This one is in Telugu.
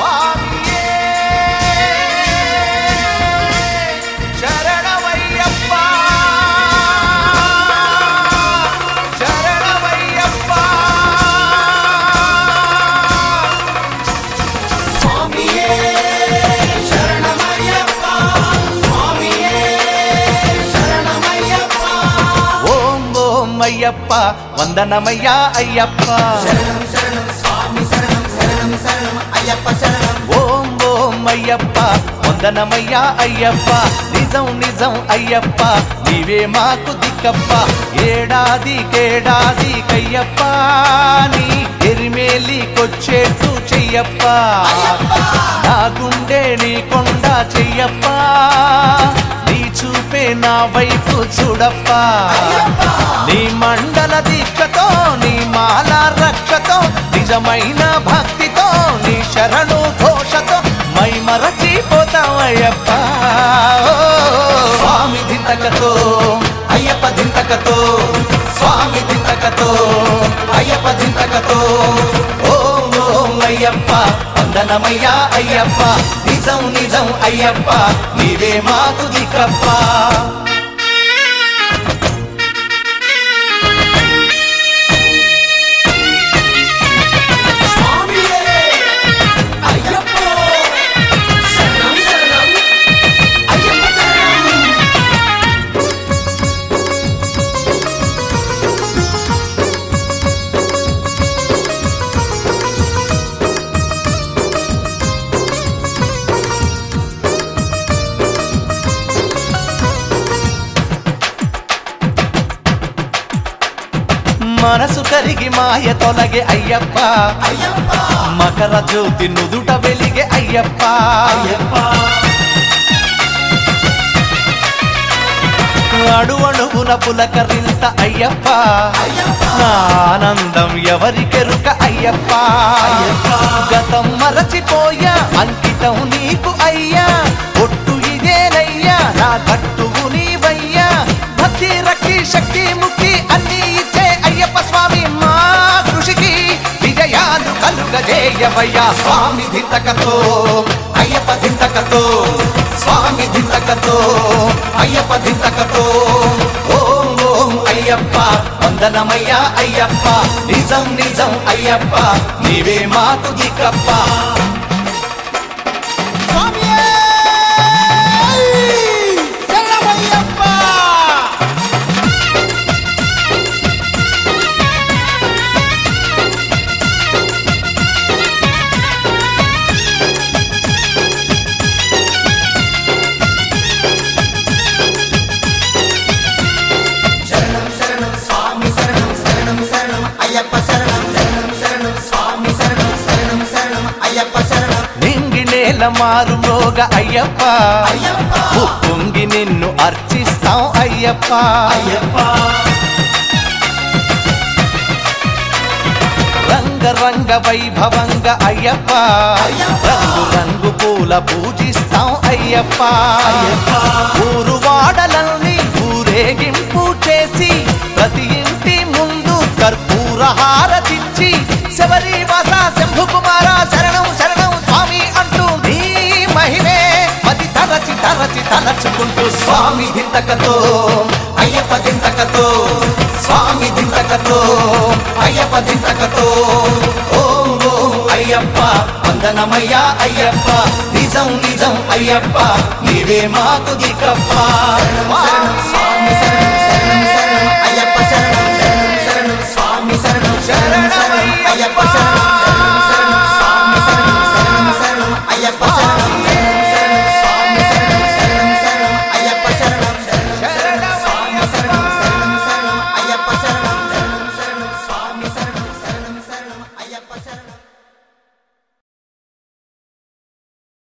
స్వామియే శరణమయ్యప్ప శరణమయ్యప్ప స్వామియే శరణమయ్యప్ప స్వామియే శరణమయ్యప్ప ఓం ఓం అయ్యప్ప వందనమయ్యా అయ్యప్ప శరణం శరణం స్వామి శరణం శరణం శరణం అయ్యప్ప శరణం ఓం ఓం అయ్యప్ప వందనమయ్యా అయ్యప్ప నిజం నిజం అయ్యప్ప నీవే మాకు దిక్కప్ప ఏడాది కయ్యప్ప నీ ఎరిమేలికొచ్చేట్టు చెయ్యప్ప నా గుండె నీ కొండ చెయ్యప్ప నీ చూపే నా వైపు చూడప్ప నీ మండల దీక్షతో నీ మాల రక్షతో నిజమైన భక్తితో నీ శరణు ఘోషతో మై మరచిపోతామయ్యప్ప స్వామి దింతకతో అయ్యప్ప దింతకతో స్వామి దింతకతో అయ్యప్ప దింతకతో ఓం ఓం అయ్యప్ప వందనమయ్యా అయ్యప్ప నిజం నిజం అయ్యప్ప నీవే మాకు దిక్కప్ప మనసు కరిగి మాయ తొలగే అయ్యప్ప మకర జ్యోతి నుదుట వెలిగే అయ్యప్ప అడువణువున పులకరింత అయ్యప్ప నా ఆనందం ఎవరికెరుక అయ్యప్ప గతం మరచిపోయా అంకితం నీకు అయ్యా ఒట్టు ఇదేనయ్యా నా కట్టువు నీవయ్యా భక్తి రక్తి శక్తి ముక్తి అన్ని ఇచ్చే అయ్యప్ప స్వామి మా కృషికి విజయాలు కలుగజేయవయ్యా స్వామి దింతకతో అయ్యప్ప దింతకతో స్వామి దింతకతో అయ్యప్ప దింతకతో ఓం ఓం అయ్యప్ప వందనమయ్యా అయ్యప్ప నిజం నిజం అయ్యప్ప నీవే మాకు దిక్కప్ప మారు మోగ అయ్యప్ప పొంగి నిన్ను అర్చిస్తాం అయ్యప్ప రంగ రంగ వైభవంగ అయ్యప్ప రంగు రంగు పూల పూజిస్తాం అయ్యప్ప ఊరు వాడలని ఊరేగింపు చేసి ప్రతి ఇంటి ముందు కర్పూర హారతిచ్చి శబరి వాస శంభు కుమార శరణం శరణం స్వామి అంటూ నీ మహిమే మది తరచి తరచి తలచుకుంటూ స్వామి దింతకతో అయ్యప్ప దింతకతో స్వామి దింతకతో అయ్యప్ప దింతకతో ఓం ఓం అయ్యప్ప వందనమయ్యా అయ్యప్ప నిజం నిజం అయ్యప్ప నీవే మాకు దిక్కప్ప